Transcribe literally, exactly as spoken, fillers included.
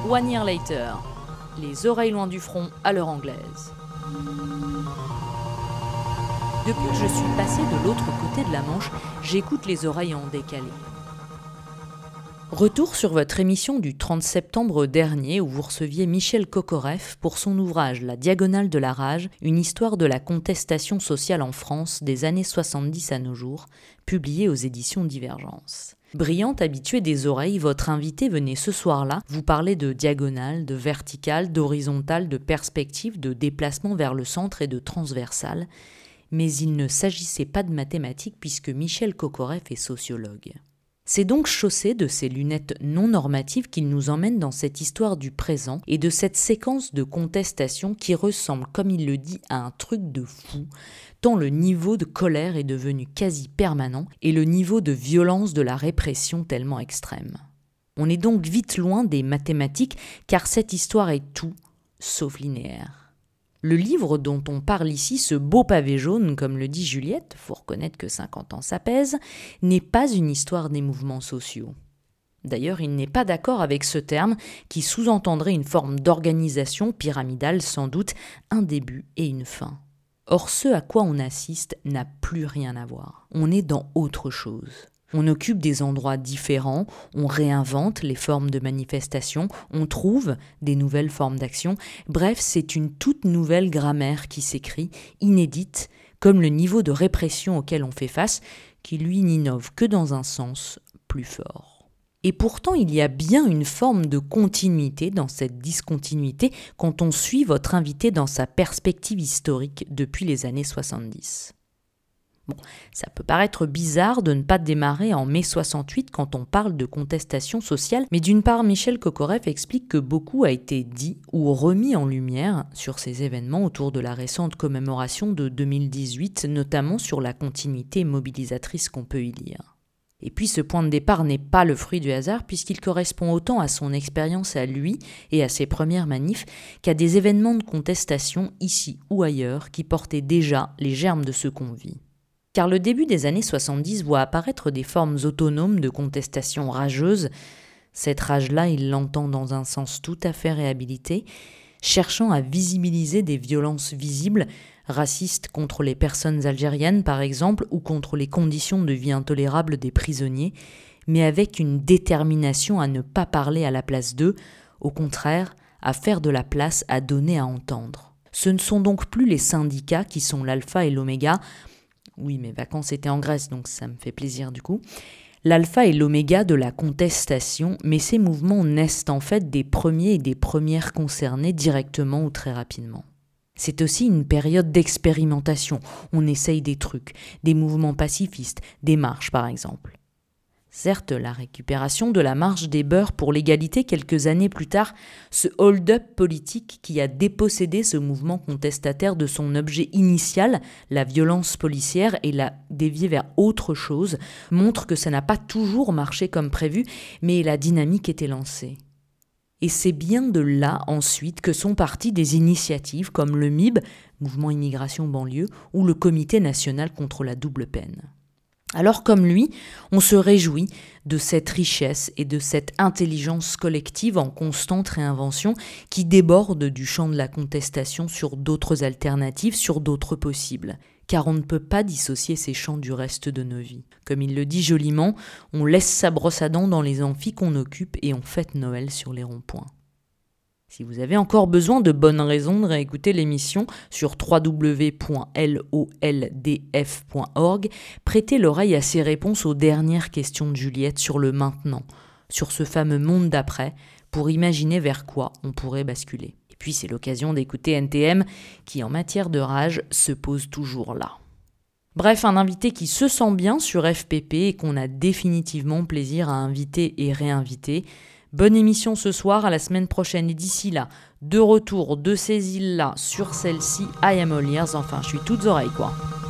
One Year Later, les oreilles loin du front à l'heure anglaise. Depuis que je suis passée de l'autre côté de la Manche, j'écoute les oreilles en décalé. Retour sur votre émission du trente septembre dernier où vous receviez Michel Kokoreff pour son ouvrage La Diagonale de la Rage, une histoire de la contestation sociale en France des années soixante-dix à nos jours, publié aux éditions Divergence. Brillante habituée des oreilles, votre invité venait ce soir-là vous parler de diagonale, de verticale, d'horizontale, de perspective, de déplacement vers le centre et de transversale. Mais il ne s'agissait pas de mathématiques puisque Michel Kokoreff est sociologue. C'est donc chaussé de ces lunettes non normatives qu'il nous emmène dans cette histoire du présent et de cette séquence de contestation qui ressemble, comme il le dit, à un truc de fou, tant le niveau de colère est devenu quasi permanent et le niveau de violence de la répression tellement extrême. On est donc vite loin des mathématiques car cette histoire est tout sauf linéaire. Le livre dont on parle ici, ce beau pavé jaune, comme le dit Juliette, faut reconnaître que cinquante ans ça pèse, n'est pas une histoire des mouvements sociaux. D'ailleurs, il n'est pas d'accord avec ce terme qui sous-entendrait une forme d'organisation pyramidale, sans doute un début et une fin. Or, ce à quoi on assiste n'a plus rien à voir. On est dans autre chose. On occupe des endroits différents, on réinvente les formes de manifestation, on trouve des nouvelles formes d'action. Bref, c'est une toute nouvelle grammaire qui s'écrit, inédite, comme le niveau de répression auquel on fait face, qui lui n'innove que dans un sens plus fort. Et pourtant, il y a bien une forme de continuité dans cette discontinuité quand on suit votre invité dans sa perspective historique depuis les années soixante-dix. Bon, ça peut paraître bizarre de ne pas démarrer en mai soixante-huit quand on parle de contestation sociale, mais d'une part, Michel Kokoreff explique que beaucoup a été dit ou remis en lumière sur ces événements autour de la récente commémoration de deux mille dix-huit, notamment sur la continuité mobilisatrice qu'on peut y lire. Et puis ce point de départ n'est pas le fruit du hasard puisqu'il correspond autant à son expérience à lui et à ses premières manifs qu'à des événements de contestation ici ou ailleurs qui portaient déjà les germes de ce qu'on vit. Car le début des années soixante-dix voit apparaître des formes autonomes de contestation rageuse. Cette rage-là, il l'entend dans un sens tout à fait réhabilité, cherchant à visibiliser des violences visibles, racistes contre les personnes algériennes par exemple, ou contre les conditions de vie intolérables des prisonniers, mais avec une détermination à ne pas parler à la place d'eux, au contraire, à faire de la place à donner à entendre. Ce ne sont donc plus les syndicats qui sont l'alpha et l'oméga. Oui, mes vacances étaient en Grèce, donc ça me fait plaisir du coup. L'alpha et l'oméga de la contestation, mais ces mouvements naissent en fait des premiers et des premières concernés directement ou très rapidement. C'est aussi une période d'expérimentation. On essaye des trucs, des mouvements pacifistes, des marches par exemple. Certes, la récupération de la marche des beurs pour l'égalité quelques années plus tard, ce hold-up politique qui a dépossédé ce mouvement contestataire de son objet initial, la violence policière, et l'a dévié vers autre chose, montre que ça n'a pas toujours marché comme prévu, mais la dynamique était lancée. Et c'est bien de là ensuite que sont parties des initiatives comme le M I B, Mouvement Immigration Banlieue, ou le Comité national contre la double peine. Alors comme lui, on se réjouit de cette richesse et de cette intelligence collective en constante réinvention qui déborde du champ de la contestation sur d'autres alternatives, sur d'autres possibles. Car on ne peut pas dissocier ces champs du reste de nos vies. Comme il le dit joliment, on laisse sa brosse à dents dans les amphis qu'on occupe et on fête Noël sur les ronds-points. Si vous avez encore besoin de bonnes raisons de réécouter l'émission sur w w w point loldf point org, prêtez l'oreille à ces réponses aux dernières questions de Juliette sur le maintenant, sur ce fameux monde d'après, pour imaginer vers quoi on pourrait basculer. Et puis c'est l'occasion d'écouter N T M qui, en matière de rage, se pose toujours là. Bref, un invité qui se sent bien sur F P P et qu'on a définitivement plaisir à inviter et réinviter. Bonne émission ce soir, à la semaine prochaine. Et d'ici là, de retour de ces îles-là sur celle-ci, I am all ears. Enfin, je suis toutes oreilles, quoi.